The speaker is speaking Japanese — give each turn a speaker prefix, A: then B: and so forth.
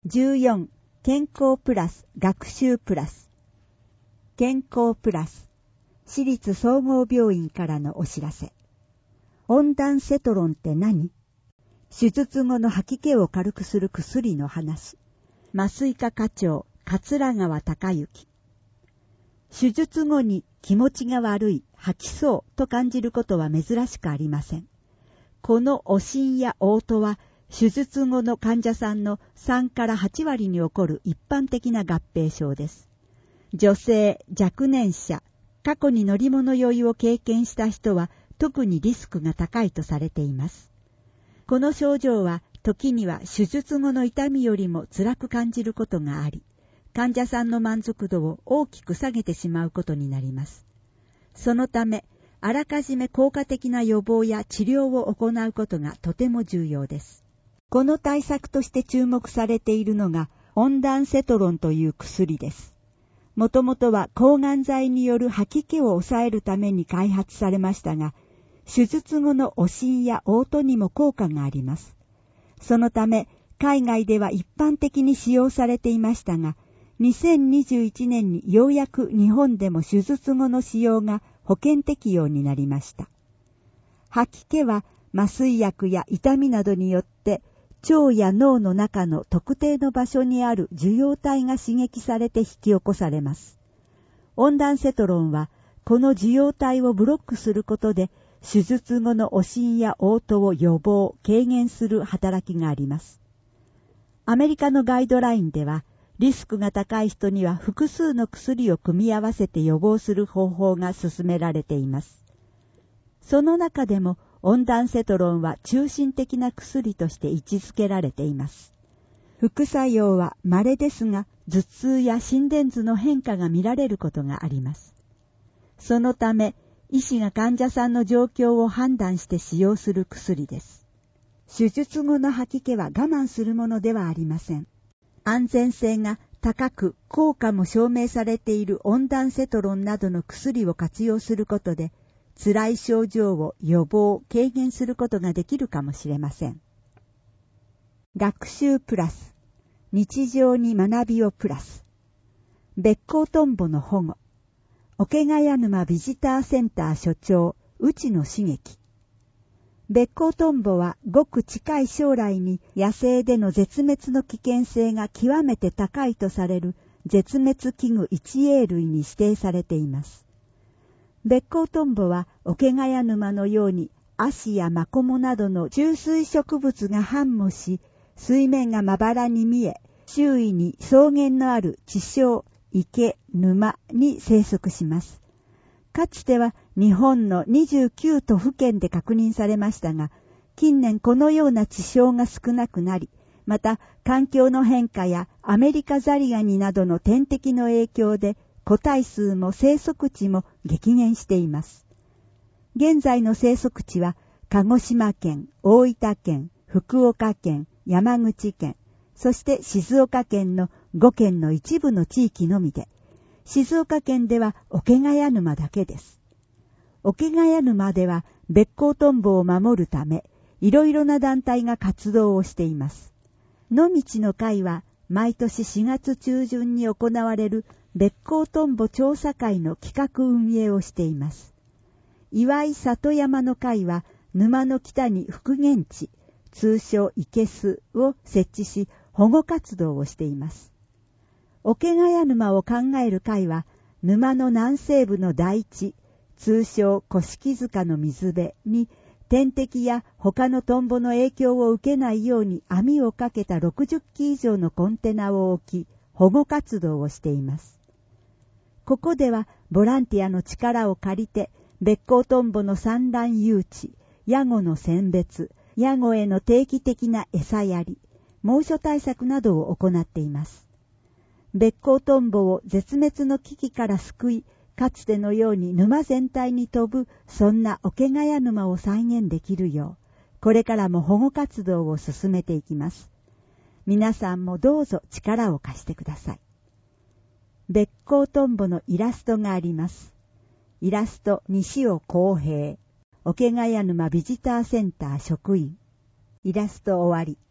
A: 14、健康プラス学習プラス。健康プラス、私立総合病院からのお知らせ。温暖セトロンって何？手術後の吐き気を軽くする薬の話。麻酔科課長、桂川隆之。手術後に気持ちが悪い、吐きそうと感じることは珍しくありません。この悪心や嘔吐は、手術後の患者さんの3から8割に起こる一般的な合併症です。女性、若年者、過去に乗り物酔いを経験した人は特にリスクが高いとされています。この症状は時には手術後の痛みよりも辛く感じることがあり、患者さんの満足度を大きく下げてしまうことになります。そのため、あらかじめ効果的な予防や治療を行うことがとても重要です。この対策として注目されているのが温暖セトロンという薬です。もともとは抗がん剤による吐き気を抑えるために開発されましたが、手術後の悪心や嘔吐にも効果があります。そのため、海外では一般的に使用されていましたが、2021年にようやく日本でも手術後の使用が保険適用になりました。吐き気は麻酔薬や痛みなどによって腸や脳の中の特定の場所にある受容体が刺激されて引き起こされます。温暖セトロンはこの受容体をブロックすることで手術後の悪心や嘔吐を予防、軽減する働きがあります。アメリカのガイドラインではリスクが高い人には複数の薬を組み合わせて予防する方法が勧められています。その中でも温暖セトロンは中心的な薬として位置づけられています。副作用は稀ですが、頭痛や心電図の変化が見られることがあります。そのため、医師が患者さんの状況を判断して使用する薬です。手術後の吐き気は我慢するものではありません。安全性が高く、効果も証明されている温暖セトロンなどの薬を活用することで、辛い症状を予防、軽減することができるかもしれません。学習プラス、日常に学びをプラス。ベッコウトンボの保護。桶ヶ谷沼ビジターセンター所長、内野茂樹。ベッコウトンボはごく近い将来に野生での絶滅の危険性が極めて高いとされる絶滅危惧一栄類に指定されています。ベッコウトンボは桶ヶ谷沼のように葦やマコモなどの中水植物が繁茂し、水面がまばらに見え、周囲に草原のある地小、池、沼に生息します。かつては日本の29都府県で確認されましたが、近年このような地小が少なくなり、また環境の変化やアメリカザリガニなどの天敵の影響で、個体数も生息地も激減しています。現在の生息地は鹿児島県、大分県、福岡県、山口県、そして静岡県の5県の一部の地域のみで、静岡県では桶ヶ谷沼だけです。桶ヶ谷沼ではベッコウトンボを守るため、いろいろな団体が活動をしています。野道の会は毎年4月中旬に行われるベッコウトンボ調査会の企画運営をしています。岩井里山の会は沼の北に復元地、通称いけすを設置し保護活動をしています。桶ヶ谷沼を考える会は沼の南西部の台地、通称甑塚の水辺に天敵や他のトンボの影響を受けないように網をかけた60基以上のコンテナを置き保護活動をしています。ここではボランティアの力を借りてベッコウトンボの産卵誘致、ヤゴの選別、ヤゴへの定期的な餌やり、猛暑対策などを行っています。ベッコウトンボを絶滅の危機から救い、かつてのように沼全体に飛ぶ、そんな桶ヶ谷沼を再現できるよう、これからも保護活動を進めていきます。皆さんもどうぞ力を貸してください。ベッコウトンボのイラストがあります。イラスト西尾康平、桶ヶ谷沼ビジターセンター職員。イラスト終わり。